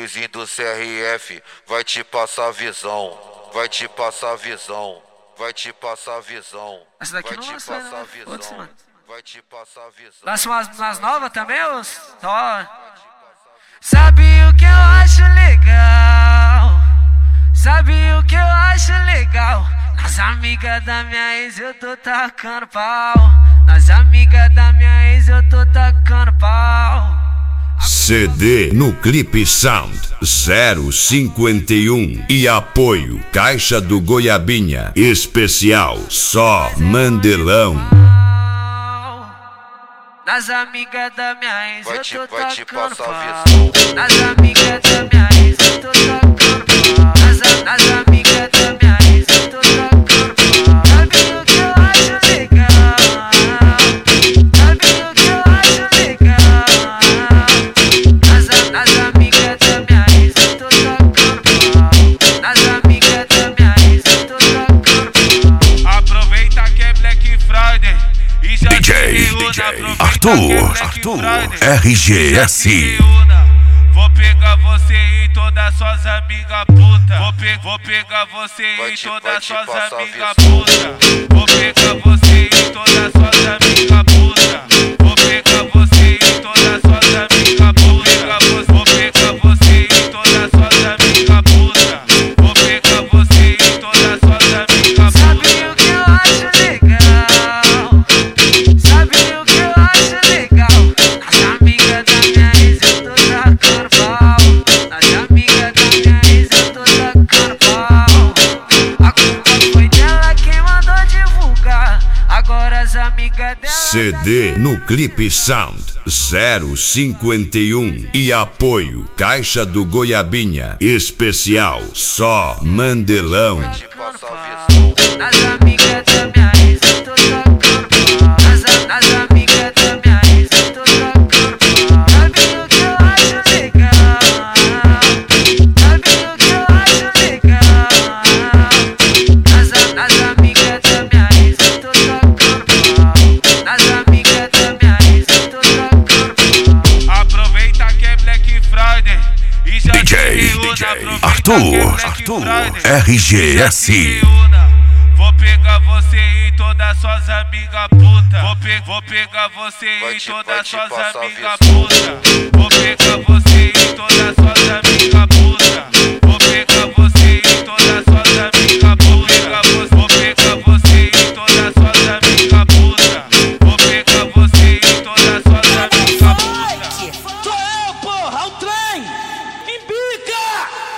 Luizinho do CRF vai te passar visão, vai te passar visão, vai te passar visão. Essa daqui vai não te lança, passar né? visão, Foda-se, mano. vai te passar visão. Lança umas novas também, os? Só. Sabe o que eu acho legal? Sabe o que eu acho legal? Nas amigas da minha ex eu tô tacando pau. Nas amigas da minha ex eu tô tacando pau. CD no Clipe Sound 051 e apoio Caixa do Goiabinha especial só Mandelão. Nas amigas da minha ex eu tô tacando pau. Visão. Nas amigas da minha ex eu tô tacando pau. Nas amigas da minha ex eu tô tacando pau. Sabe o que eu acho legal? Sabe o que eu acho legal? Nas amigas da minha ex eu tô tacando pau. Nas amigas da minha ex eu tô tacando pau. Aproveita que é Black Friday e já DJ Arthur RGS. Vou pegar você e todas suas amigas puta. Vou pegar você e todas suas amigas puta. Vou pegar você e todas suas amigas puta. Vou pegar você e todas suas amigas puta. Vou pegar você e todas suas amigas puta. Vou pegar você e todas suas amigas puta. Sabe o que eu acho legal? Sabe o que eu acho legal? Nas amigas da minha ex eu tô tacando pau. Nas amigas da minha ex eu tô tacando pau. A culpa foi dela quem mandou divulgar. Agora as amigas dela CD no Clipe Sound 051 e apoio Caixa do Goiabinha especial só Mandelão. nas amigas da minha ex eu tô tacando pau. Nas amigas da minha ex eu tô tacando pau. Sabe o que eu acho legal? Sabe o que eu acho legal? Nas amigas da minha ex eu tô tacando pau. Nas amigas da minha ex eu tô tacando pau. Aproveita que é Black Friday e já DJ Arthur RGS. Vou pegar você e todas suas amigas puta. Vou pegar você e todas suas amigas puta. Vou pegar você e